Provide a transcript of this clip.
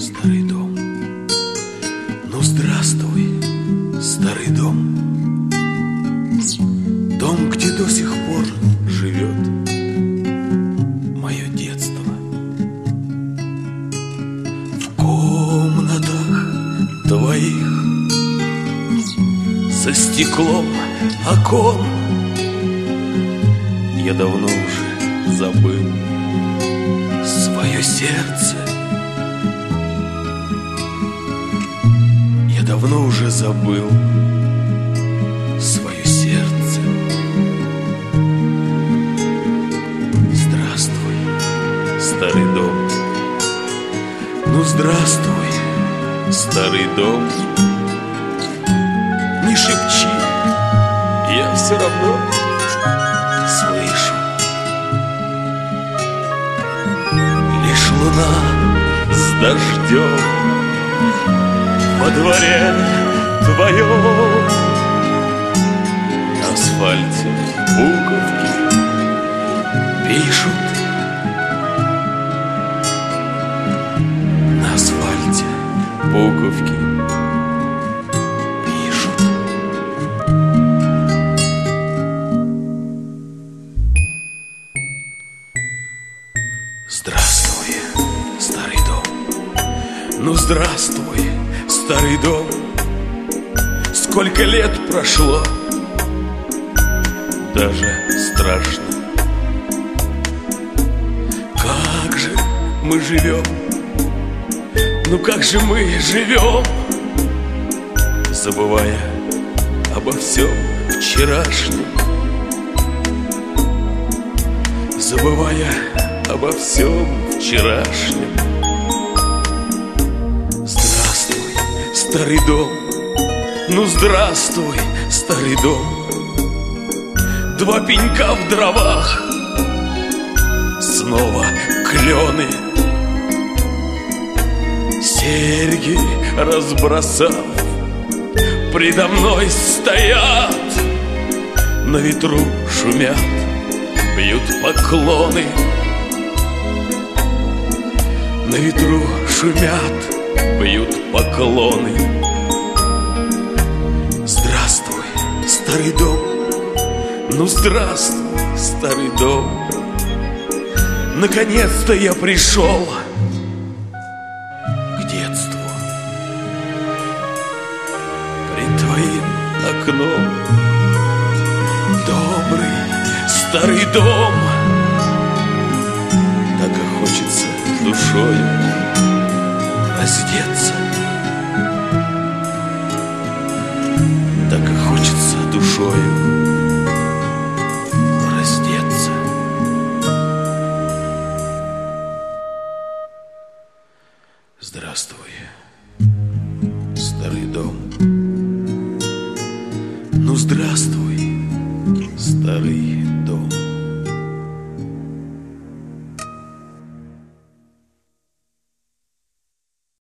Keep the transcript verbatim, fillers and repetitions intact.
старый дом. Ну, здравствуй, старый дом. Дом, где до сих пор живет мое детство. В комнатах твоих за стеклом окон я давно уже забыл свое сердце. Я давно уже забыл свое сердце. Здравствуй, старый дом. Ну, здравствуй, старый дом. Не шепчи, я все равно слышу. Лишь луна с дождем во дворе твоем, на асфальте буковки пишут. На асфальте буковки пишут. Здравствуй, старый дом. Ну, здравствуй, старый дом. Сколько лет прошло, даже страшно. Как же мы живем, ну как же мы живем, забывая обо всем вчерашнем, забывая обо всем вчерашнем. Здравствуй, старый дом. Ну, здравствуй, старый дом. Два пенька в дровах, снова клены, серьги разбросав, предо мной стоят, на ветру шумят, бьют поклоны. На ветру шумят, бьют поклоны. Здравствуй, старый дом. Ну, здравствуй, старый дом. Наконец-то я пришел к детству. Пред твоим окном добрый старый дом. Так и хочется душою раздеться. Так и хочется душою раздеться. Здравствуй, старый дом. Ну, здравствуй, старый